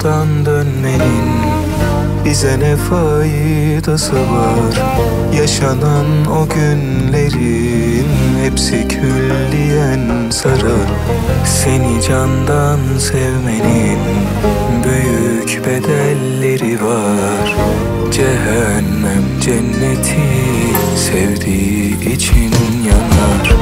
yoldan dönmenin bize ne faydası var? Yaşanan o günlerin hepsi külliyen zarar. Seni candan sevmenin büyük bedelleri var. Cehennem cenneti sevdiği için yanar.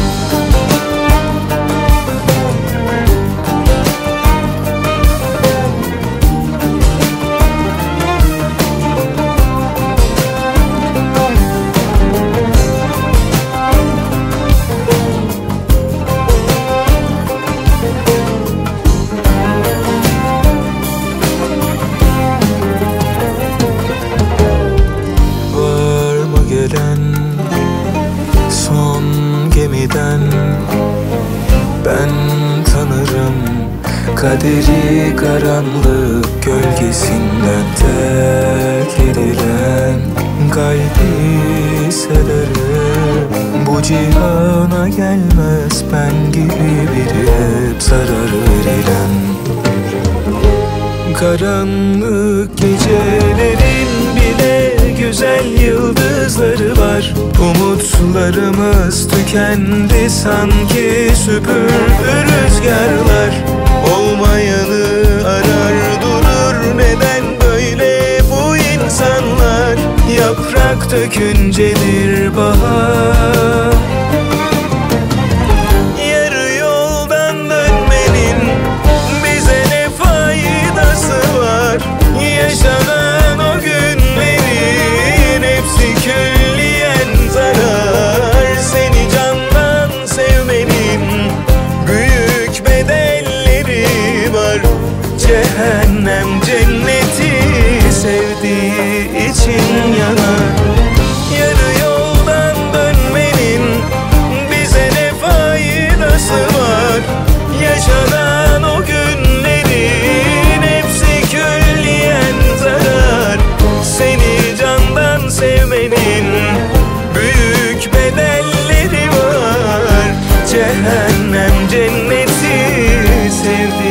Son gemiden ben tanırım kaderi, karanlık gölgesinden terk edilen kalbi severim. Bu cihana gelmez ben gibi biri, hep zarar verilen. Karanlık gecelerin bile güzel yıldızları var. Umutlarımız tükendi sanki, süpürdü rüzgarlar. Olmayanı arar durur, neden böyle bu insanlar? Yaprak döküncedir bahar. Yarı yoldan dönmenin bize ne faydası var? Yaşanan o günlerin hepsi külliyen zarar. Seni candan sevmenin büyük bedelleri var. Cehennem cenneti sevdiği için yanar. Yarı yoldan dönmenin bize ne faydası var? Yaşanan o günlerin hepsi külliyen zarar. Seni candan sevmenin büyük bedelleri var. Cehennem cenneti sevdi.